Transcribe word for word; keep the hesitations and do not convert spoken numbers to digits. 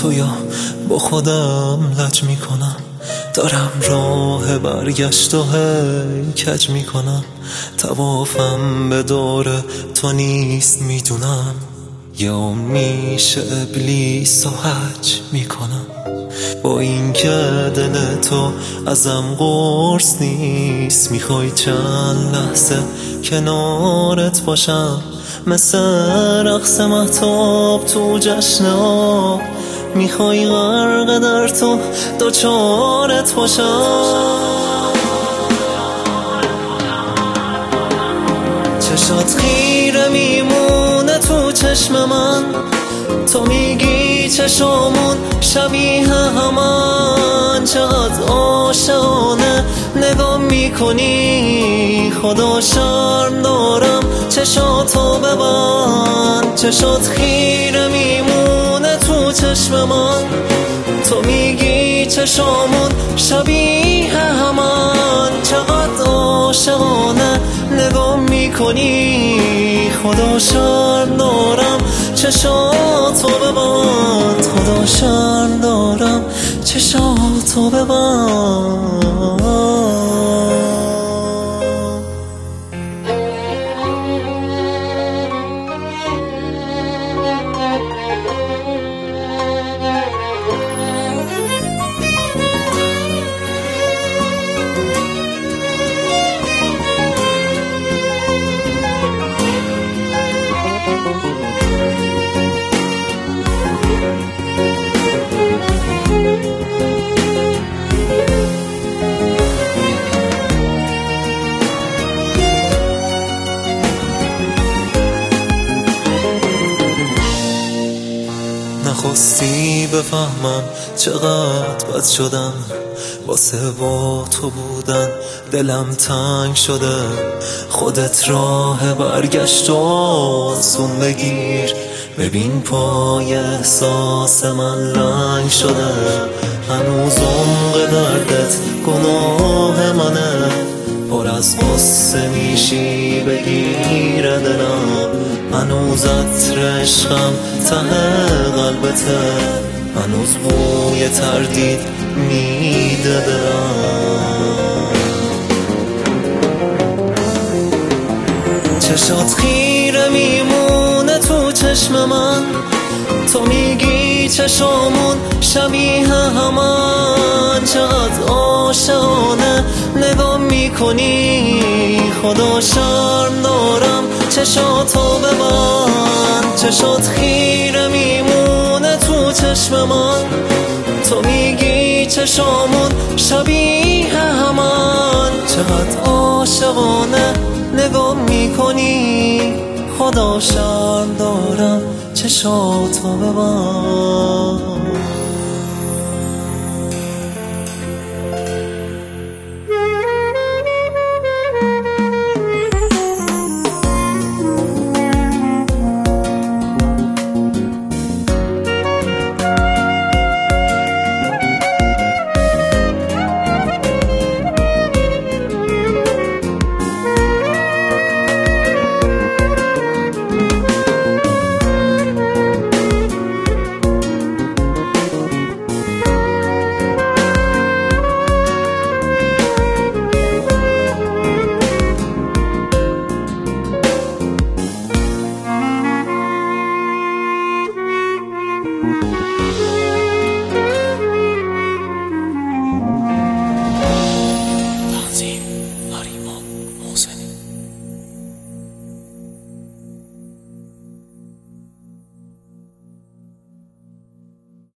تو یا با خودم لج میکنم، دارم راه برگشت و هی کج میکنم. طوافم به دور تو نیست میدونم، یا میشه ابلیس و حج میکنم. با این که دل تو ازم قرص نیست، میخوای چند لحظه کنارت باشم، مثل رقص مهتاب تو جشن آب. میخوای غرق در تو دوچارت باشم، چشات خیره میمونه تو چشم من. تو میگی چشامون شبیه همان، چقدر عاشقانه نگاه میکنی. خدا شرم دارم چشاتو ببند، چشات خیره میمونه تو چشم من. تو میگی چشامون شبیه همان، چقدر عاشقانه نگاه میکنی. خدا شرم دارم چشاتو ببند، خدا شرم دارم چشاتو ببند. نخواستی بفهمم چقدر بد شدم، واسه با تو بودن دلم تنگ شده. خودت راه برگشت و آسون بگیر، ببین پای احساس من لنگ شده. هنوز عمق دردت گناه منه، پر از قصه میشی بگیره دلم. هنوز عطر عشقم ته قلبته، هنوز بوی تردید میده دلم. چشات خیره میمونه تو چشم من. تو میگی چشامون شبیه همان، چقدر عاشقانه نگاه میکنی. خدا شرم دارم چشاتو ببند، چشات خیره میمونه تو چشم من. تو میگی چشامون شبیه همان، چقدر عاشقانه نگاه میکنی. خدا شرم دارم چشاتو ببند.